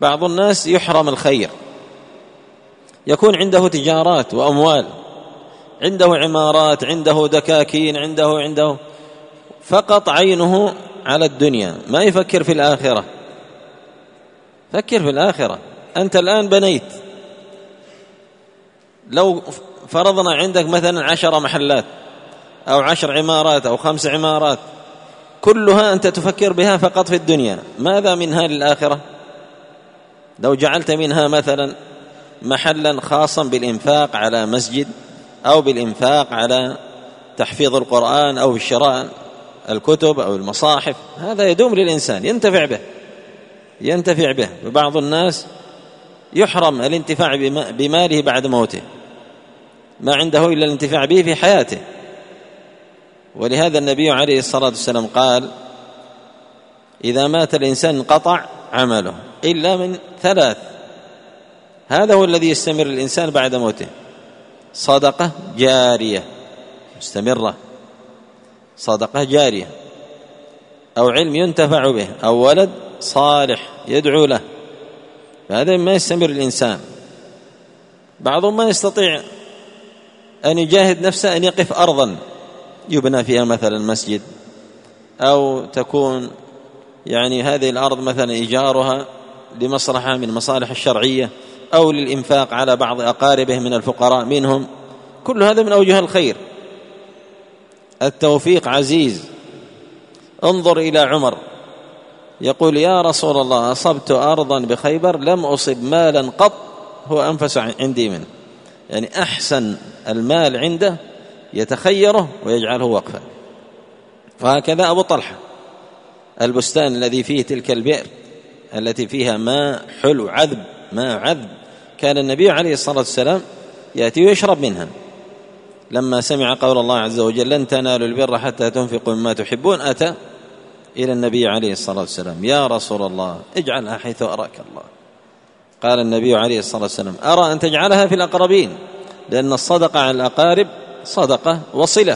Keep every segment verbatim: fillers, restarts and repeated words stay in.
بعض الناس يحرم الخير، يكون عنده تجارات وأموال، عنده عمارات، عنده دكاكين، عنده عنده فقط عينه على الدنيا، ما يفكر في الآخرة. فكر في الآخرة. أنت الآن بنيت، لو فرضنا عندك مثلا عشر محلات أو عشر عمارات أو خمس عمارات، كلها أنت تفكر بها فقط في الدنيا، ماذا منها للآخرة؟ لو جعلت منها مثلا محلا خاصا بالإنفاق على مسجد، أو بالإنفاق على تحفيظ القرآن، أو شراء الكتب أو المصاحف، هذا يدوم للإنسان، ينتفع به ينتفع به. وبعض الناس يحرم الانتفاع بماله بعد موته، ما عنده إلا الانتفاع به في حياته. ولهذا النبي عليه الصلاة والسلام قال: إذا مات الإنسان انقطع عمله إلا من ثلاث، هذا هو الذي يستمر الإنسان بعد موته: صدقة جارية مستمرة، صدقة جارية، أو علم ينتفع به، أو ولد صالح يدعو له، فهذا ما يستمر الإنسان. بعضهم ما يستطيع أن يجاهد نفسه أن يقف أرضا يبنى فيها مثلا مسجد، أو تكون يعني هذه الأرض مثلا إيجارها لمصلحة من مصالح الشرعية، أو للإنفاق على بعض أقاربه من الفقراء منهم. كل هذا من أوجه الخير. التوفيق عزيز. انظر إلى عمر يقول: يا رسول الله، أصبت أرضا بخيبر لم أصب مالا قط هو أنفس عندي منه. يعني أحسن المال عنده يتخيره ويجعله وقفا. فهكذا أبو طلحة، البستان الذي فيه تلك البئر التي فيها ماء حلو عذب، ماء عذب، كان النبي عليه الصلاة والسلام يأتي ويشرب منها. لما سمع قول الله عز وجل: لن تنالوا البر حتى تنفقوا مما تحبون، أتى إلى النبي عليه الصلاة والسلام: يا رسول الله، اجعلها حيث أراك الله. قال النبي عليه الصلاة والسلام: أرى أن تجعلها في الأقربين، لأن الصدقة على الأقارب صدقة وصلة.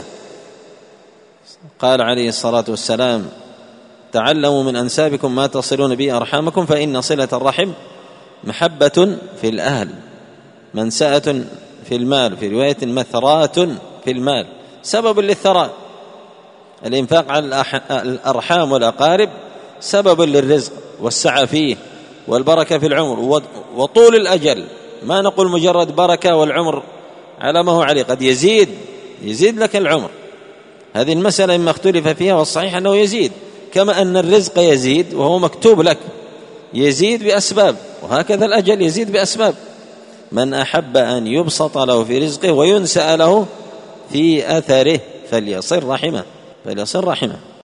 قال عليه الصلاة والسلام: تعلموا من أنسابكم ما تصلون به أرحامكم، فإن صلة الرحم محبة في الأهل، منسأة في المال، في رواية مثرات في المال، سبب للثراء. الإنفاق على الأرحام والأقارب سبب للرزق والسعة فيه والبركة في العمر وطول الأجل. ما نقول مجرد بركة والعمر على ما هو عليه، قد يزيد يزيد لك العمر. هذه المسألة إما اختلف فيها، والصحيح أنه يزيد، كما أن الرزق يزيد وهو مكتوب لك، يزيد بأسباب، وهكذا الأجل يزيد بأسباب. من أحب أن يبسط له في رزقه وينسأ له في أثره فليصل رحمه فليصل رحمه